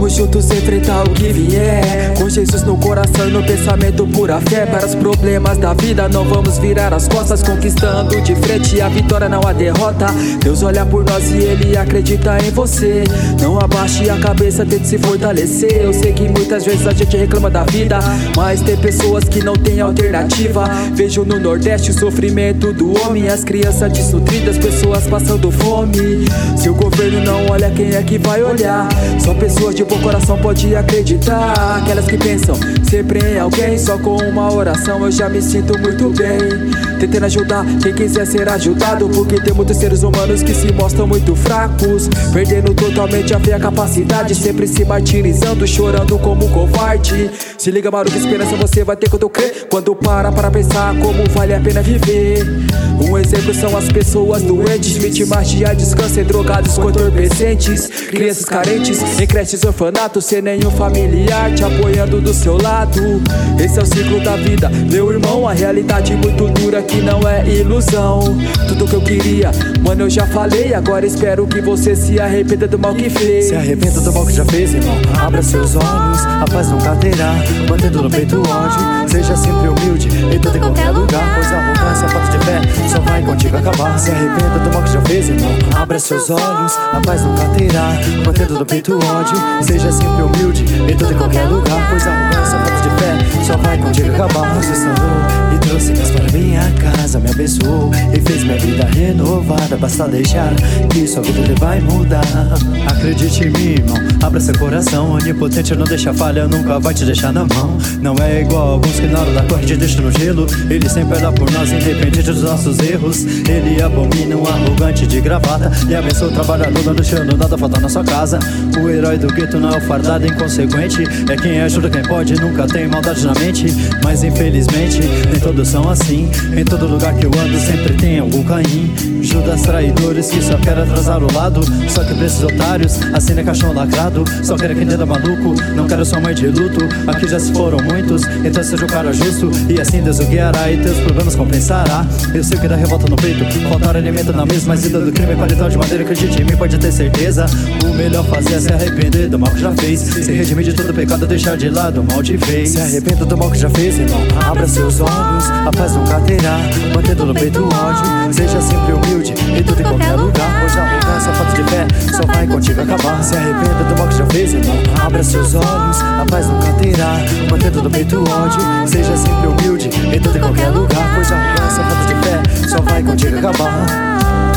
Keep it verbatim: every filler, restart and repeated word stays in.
Vamos juntos enfrentar o que vier, com Jesus no coração e no pensamento pura fé. Para os problemas da vida não vamos virar as costas, conquistando de frente a vitória, não a derrota. Deus olha por nós e Ele acredita em você. Não abaixe a cabeça, tente se fortalecer. Eu sei que muitas vezes a gente reclama da vida, mas tem pessoas que não têm alternativa. Vejo no Nordeste o sofrimento do homem, as crianças desnutridas, pessoas passando fome. Se o governo não olha, quem é que vai olhar? Só pessoas de bom coração podem acreditar, aquelas que pensam sempre em alguém. Só com uma oração eu já me sinto muito bem, tentando ajudar quem quiser ser ajudado, porque tem muitos seres humanos que se mostram muito fracos, perdendo totalmente a fé, a capacidade, sempre se martirizando, chorando como um covarde. Se liga, maluco, esperança você vai ter quando crer, quando para para pensar como vale a pena viver. Um exemplo são as pessoas doentes, vítimas de descâncer, drogados com entorpecentes, crianças carentes em creches, orfanatos, sem nenhum familiar te apoiando do seu lado. Esse é o ciclo da vida, meu irmão, a realidade muito dura que não é ilusão. Tudo que eu queria, mano, eu já falei, agora espero que você se arrependa do mal que fez. Se arrependa do mal que já fez, irmão, abra seus olhos, a paz nunca terá, mantendo no peito o ódio. Seja sempre humilde em todo e qualquer lugar, pois a arrogância, a falta de fé só vai contigo acabar. Se arrependa do mal que já fez, irmão, abra seus olhos, a paz nunca terá, mantendo no peito o ódio. Seja sempre humilde em todo e qualquer lugar, pois a arrogância, a falta de fé só vai contigo acabar. Você sarou e trouxe paz para minha casa, me abençoou e fez minha vida renovada. Basta deixar que sua vida ele vai mudar. Acredite em mim, irmão, abra seu coração. Onipotente não deixa falha, nunca vai te deixar na mão. Não é igual alguns que na hora da corrente deixam no gelo. Ele sempre olha por nós, independente dos nossos erros. Ele abomina um arrogante de gravata e abençoa o trabalhador, não deixando nada faltar na sua casa. O herói do gueto não é o fardado inconsequente, é quem ajuda quem pode, nunca tem maldade na mente. Mas infelizmente nem todos são assim, em todo lugar que eu ando sempre tem algum Caim. Judas traidores que só querem atrasar o lado, só que pra esses otários assina caixão lacrado. Só querem quem entenda maluco, não quero sua mãe de luto. Aqui já se foram muitos, então seja o cara justo, e assim Deus o guiará e teus problemas compensará. Eu sei que dá revolta no peito, faltar alimento na mesma vida do crime, palitão de madeira, acredite em mim, pode ter certeza. O melhor fazer é se arrepender do mal que já fez, se redimir de todo pecado, deixar de lado o mal te fez. Se arrependa do mal que já fez, irmão, abra seus olhos, a paz nunca terá, mantendo no peito o ódio. Seja sempre humilde em tudo e qualquer lugar, pois a arrogância, a falta de fé só vai contigo acabar. Se arrependa do mal que já fez, irmão, abra seus olhos, a paz nunca terá, mantendo no peito o ódio. Seja sempre humilde em todo e qualquer lugar, pois a arrogância, a falta de fé só vai contigo acabar.